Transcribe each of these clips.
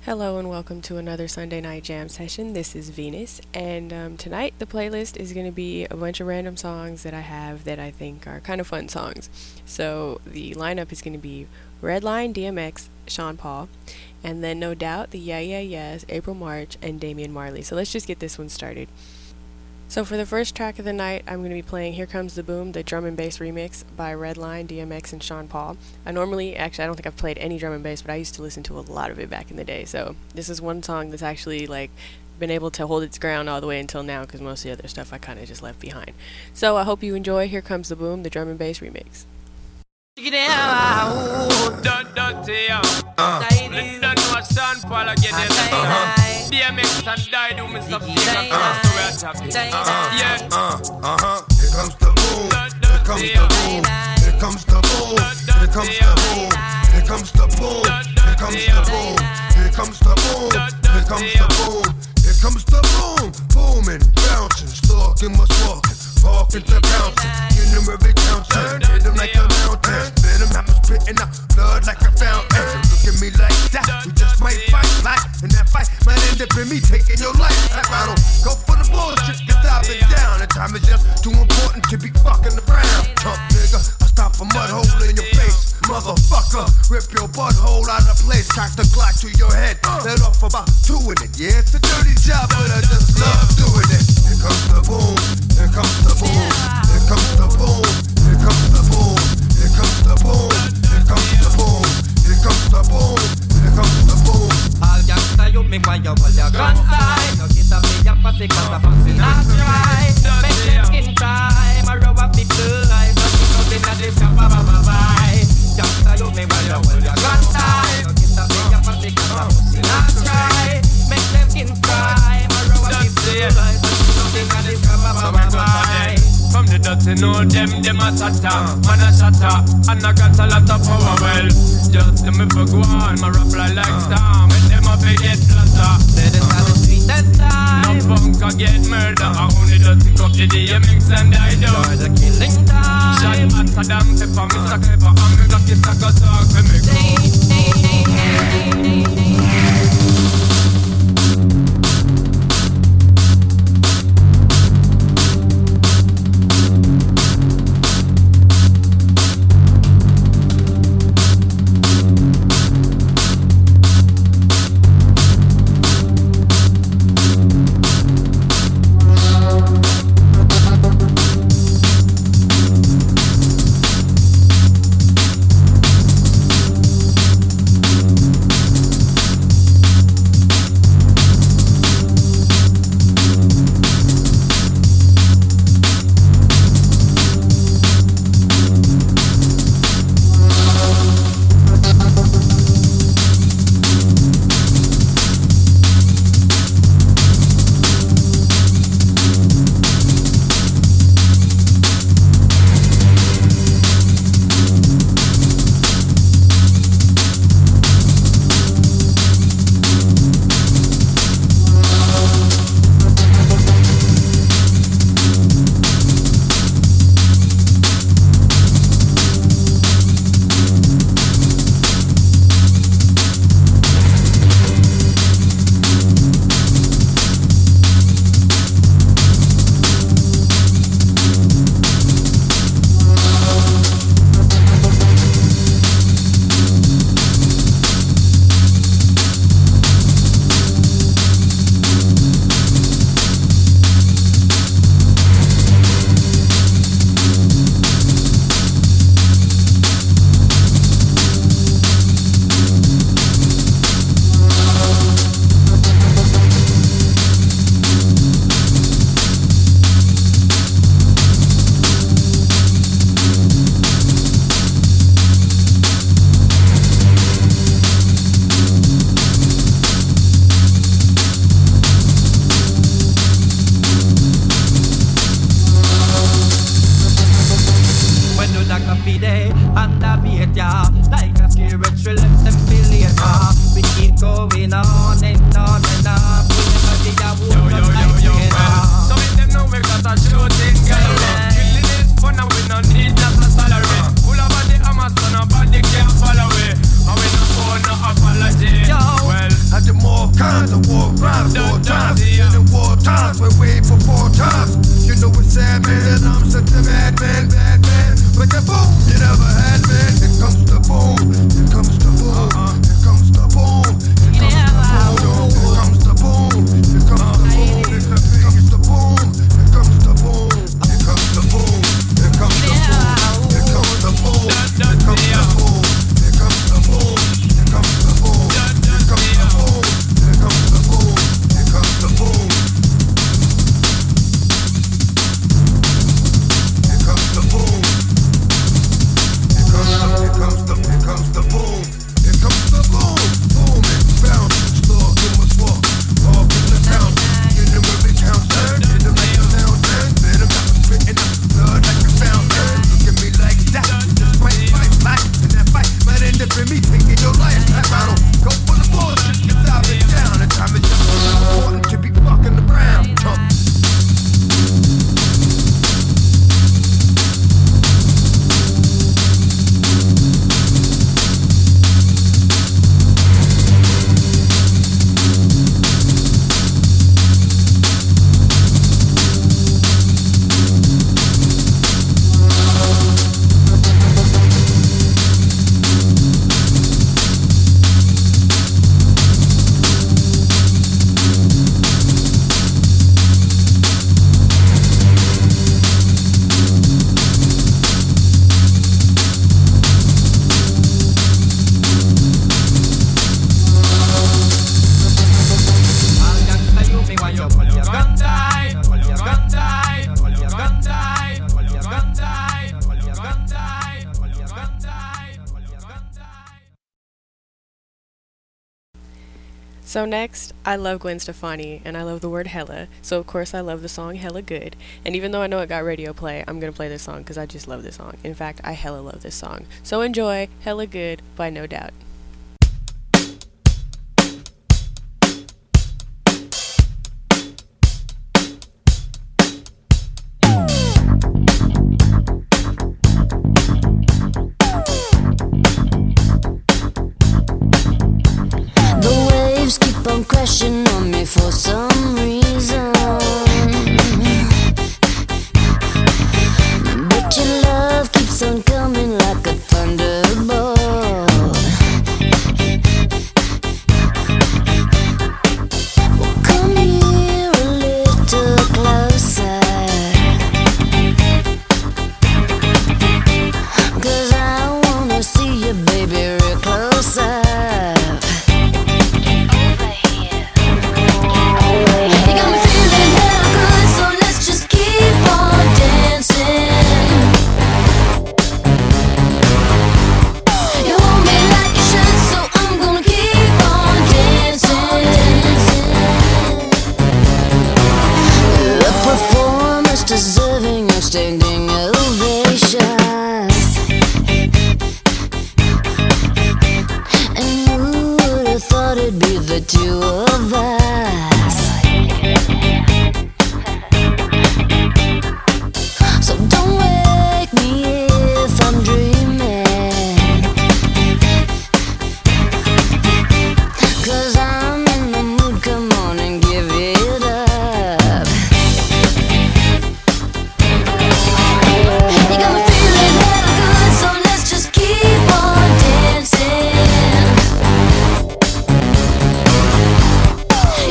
Hello and welcome to another Sunday night jam session. This is Venus, and tonight the playlist is going to be a bunch of random songs that I have that I think are kind of fun songs. So the lineup is going to be Redline, DMX, Sean Paul, and then No Doubt, the Yeah Yeah Yeahs, April March, and Damian Marley. So let's just get this one started. So for the first track of the night, I'm going to be playing Here Comes the Boom, the drum and bass remix by Redline, DMX, and Sean Paul. I don't think I've played any drum and bass, but I used to listen to a lot of it back in the day. So this is one song that's actually been able to hold its ground all the way until now, because most of the other stuff I kind of just left behind. So I hope you enjoy Here Comes the Boom, the drum and bass remix. DMX and die do me some Here comes the boom, here comes the boom, here comes the boom, here comes the boom, here comes the boom, here comes the boom, here comes the boom, here comes the boom, here comes the boom, booming, bouncing, stalking, what's walking, walking to bouncing, in them every counter, hit them like a mountain, spit them out, spitting out blood like a fountain. Look at me like that, we just might fight, like, and that fight might end up in me taking your life. I don't go for the bullshit, cause I've been down, and time is just too important to be fucking around. Chump nigga, I stop a mud hole in your face, motherfucker, rip your butthole out of place, cock the Glock to your head, let off about two in it. Yeah, it's a dirty job, but I just love doing it. Here comes the boom, here comes the boom, here comes the boom, here comes the boom, here comes the boom, here comes the boom, here comes the boom, here comes the boom. All gangsta you me why you hold your gun side. No get up in your pussy cause the pussy not dry. Make them skin dry, my rub up the blood. But you know they not this bye. Gangsta you me why you hold your gun side. No get up in your pussy cause the pussy not dry. Make them skin dry, my rub up the blood. But you know they not this bye. From the dirty know them a shatter, man a shatter, and I got a lot of power. Well, just let me for go on, my rap like star, make them a big get flatter. Let us have the sweetest time. No punk a get murder, I only dirty cup the DMX and I do. For the killing time. Shine hotter than pepper, Mr. Clever, and me got this like a talk for me go. times, 4 times. And in war times, we're way before times. You know it's sad, man, I'm such a bad man, bad man. But the boom, you never had, man. Here comes the boom, here comes the boom, here comes the boom, here comes the boom, here comes the boom, here comes the boom, here comes the boom, here comes the boom, here comes the boom, here comes the boom, here comes the boom, here comes the boom, here comes the boom, here comes the boom, here comes the boom, here comes the boom. Here comes the boom. Here comes the boom. Here comes the boom. Boom and bounce. Slow, you must walk. Off in the town. In the river counts. In the rain sound. Let them out. Spitting up blood like a fountain. Look at me like that. Just fight. And that fight might end up in me taking your life. That battle. Go for the bullshit. Get out and down. The time is just important to be fucking around. So next, I love Gwen Stefani, and I love the word hella, so of course I love the song Hella Good. And even though I know it got radio play, I'm gonna play this song because I just love this song. In fact, I hella love this song. So enjoy Hella Good by No Doubt. Crashing on me for some reason, but your love keeps on coming like a thunderbolt. Well, come here a little closer, 'cause I wanna see you, baby, real close up. Deserving of standing ovations, and who would have thought it'd be the two of us? So don't wake me if I'm dreaming, 'cause I'm in the mood, come on and give it up. You got me feeling hella good, so let's just keep on dancing.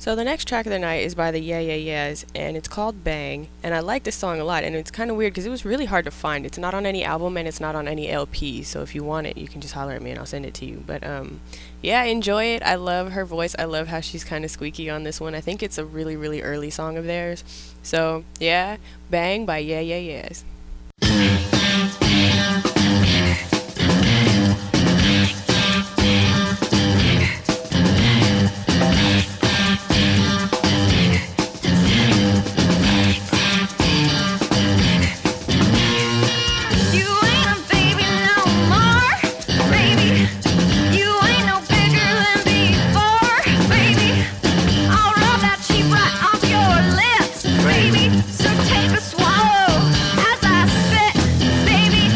So the next track of the night is by the Yeah Yeah Yeahs, and it's called Bang. And I like this song a lot, and it's kind of weird because it was really hard to find. It's not on any album, and it's not on any LP. So if you want it, you can just holler at me, and I'll send it to you. But yeah, enjoy it. I love her voice. I love how she's kind of squeaky on this one. I think it's a really, really early song of theirs. So yeah, Bang by Yeah Yeah Yeahs. So take a swallow as I spit.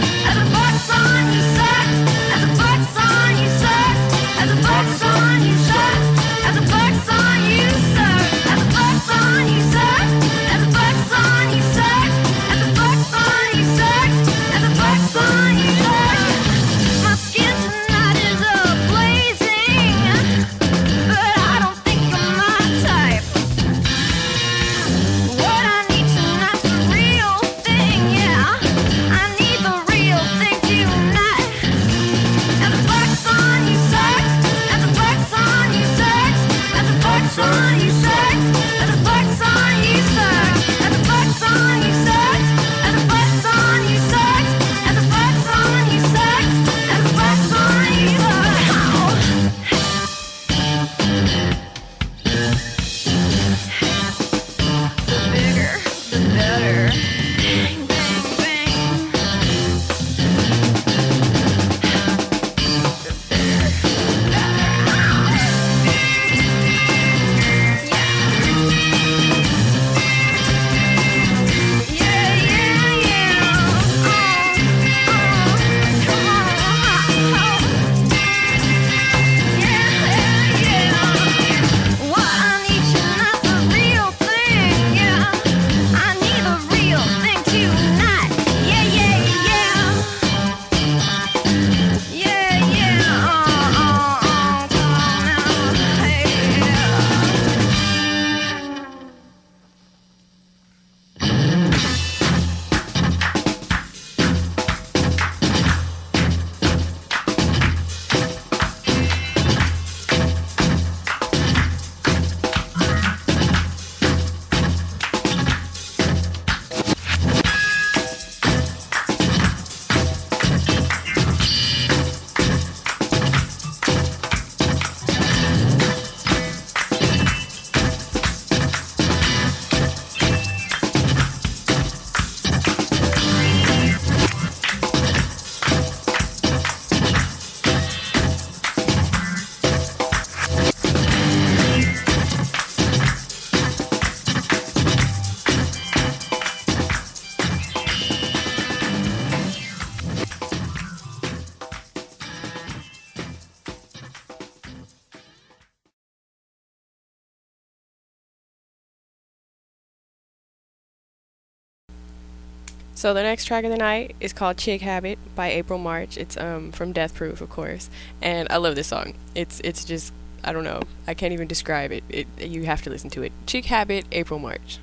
So the next track of the night is called Chick Habit by April March. It's from Death Proof, of course. And I love this song. It's just, I don't know. I can't even describe it. You have to listen to it. Chick Habit, April March.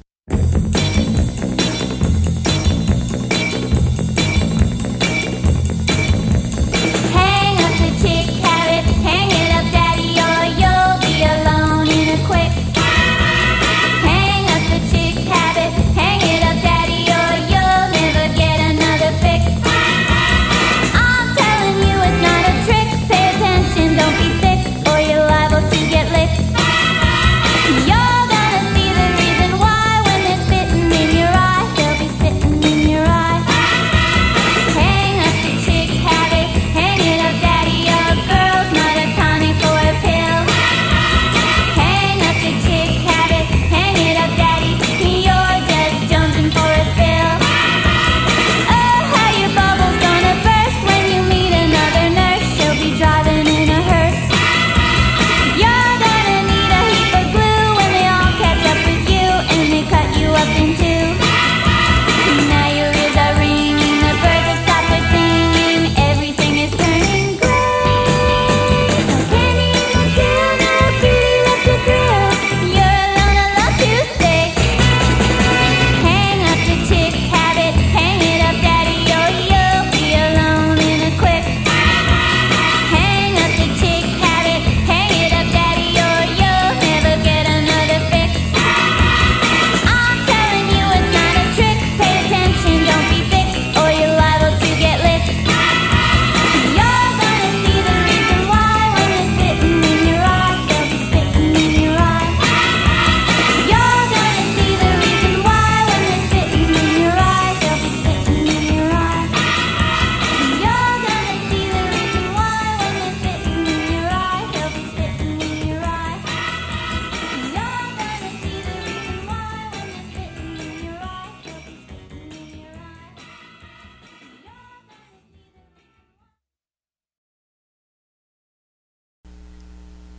Hang up the chick habit, hang it up, daddy, or you'll be alone in a quick. Hang up the chick habit, hang it up, daddy, or you'll never get another fix. I'm telling you it's not a trick, pay attention, don't be thick, or you're liable to get licked. You're gonna see the reason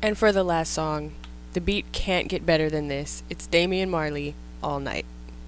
And for the last song, the beat can't get better than this. It's Damian Marley, All Night.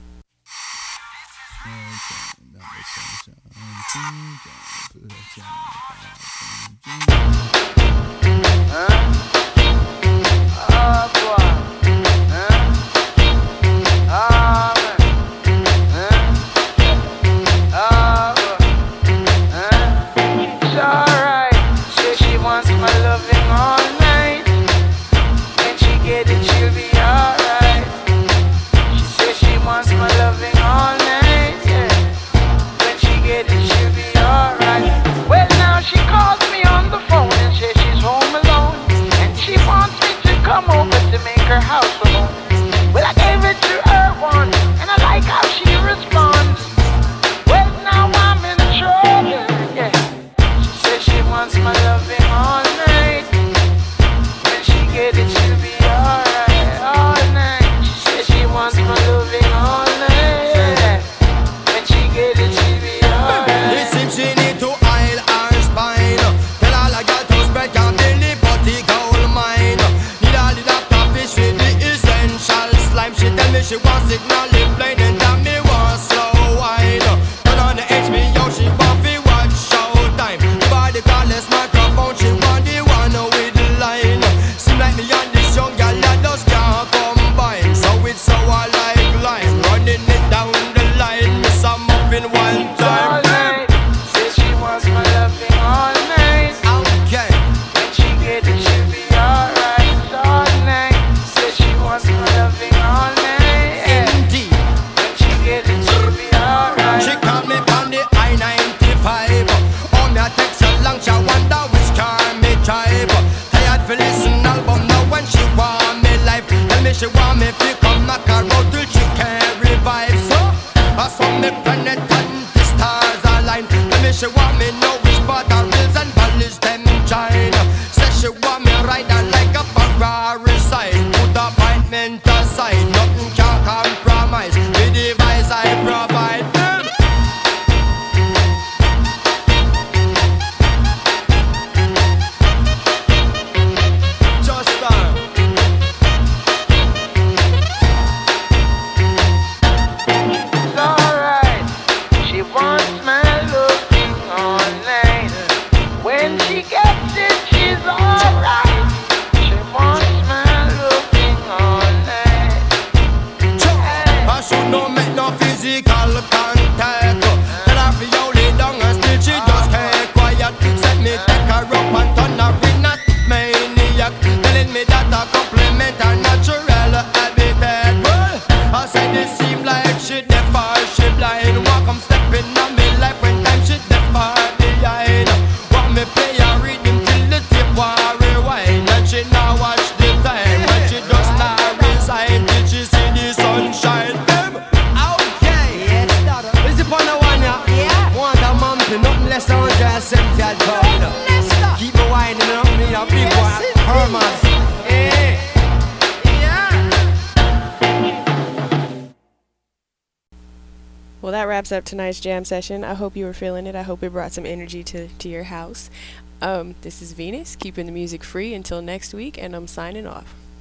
She wants signal in plain and that me want slow wine. Turn on the HBO, she want fi watch Showtime. By the cordless microphone, she want the one with the line. Seem like me and this young girl that just can't combine. So it's so I like lime, running it down the line. Miss a muffin one time. All night, say she wants my loving all night. Okay, when she get it, she'll be alright. All night, say she wants my loving all night. She called me on the I-95. Oh, me a text her long, she wonder which car me drive. Tired for listen album now when she want me live. Tell me she want me to come knock her out till she can revive. So, I saw me planet and the stars align. Tell me she want me know which part her hills and valleys them join. Say she want me ride her like a Ferrari side. Put appointment aside, nothing can compromise. With the device I provide. Well, that wraps up tonight's jam session. I hope you were feeling it. I hope it brought some energy to your house. This is Venus, keeping the music free until next week, and I'm signing off.